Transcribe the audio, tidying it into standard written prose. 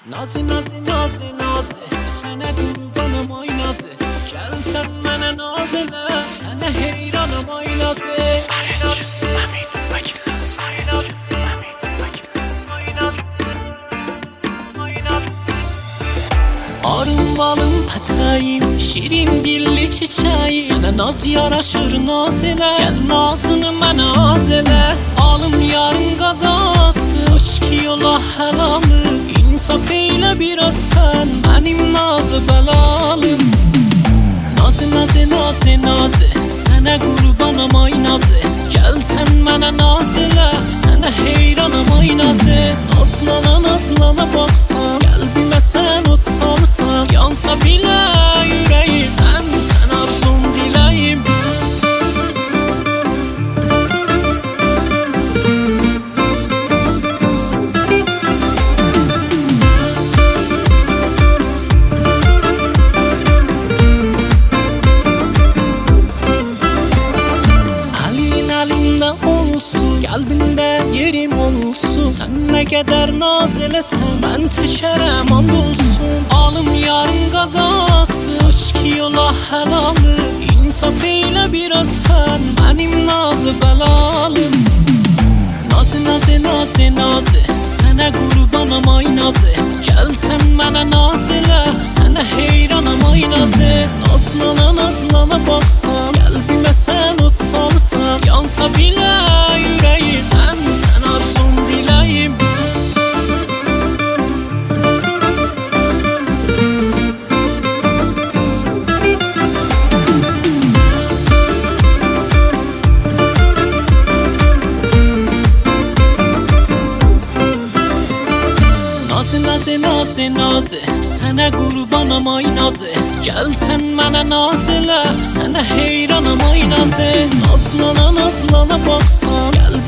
Nazı nazı nazı nazı, sana kurbanım ay nazı. Gel sen bana naz ele, sana heyranım ay nazı. Amin bakillas, amin bakillas, arım balım patayım, şirin dilli çiçeğim. Sana naz yaraşır naz ele, gel nazını bana az ele. Alım yarın qadası, aşk yola helalı. İnsaf eyle biraz sen, benim nazlı belalım. Nazı nazı nazı nazı, sana kurbanım ay nazı. Gel sen bana naz ele, sana heyranım ay nazı. Nazlana nazlana baksan, kalbime sen ot salsan. Yansa bile yüreğim, sen arzum dileğim. Kalbinde yerim olsun. Sen ne kadar naz elesen, ben çekerim and olsun. Alım yarın qadası, aşk yola helalı. İnsaf eyle biraz sen, benim nazlı belalım. Nazı nazı nazı nazı, sana kurbanım ay nazı. Gel sen bana naz ele, sana heyranım ay nazı. Nazlana nazlana baksan, kalbime sen ot salsan. Yansa bile yüreğim, sen arzum dileğim. Nazı nazı nazı nazı, sana kurbanım ay nazı. Gel sen bana naz ele, sana heyranım ay nazı. Nazlana nazlana baksan,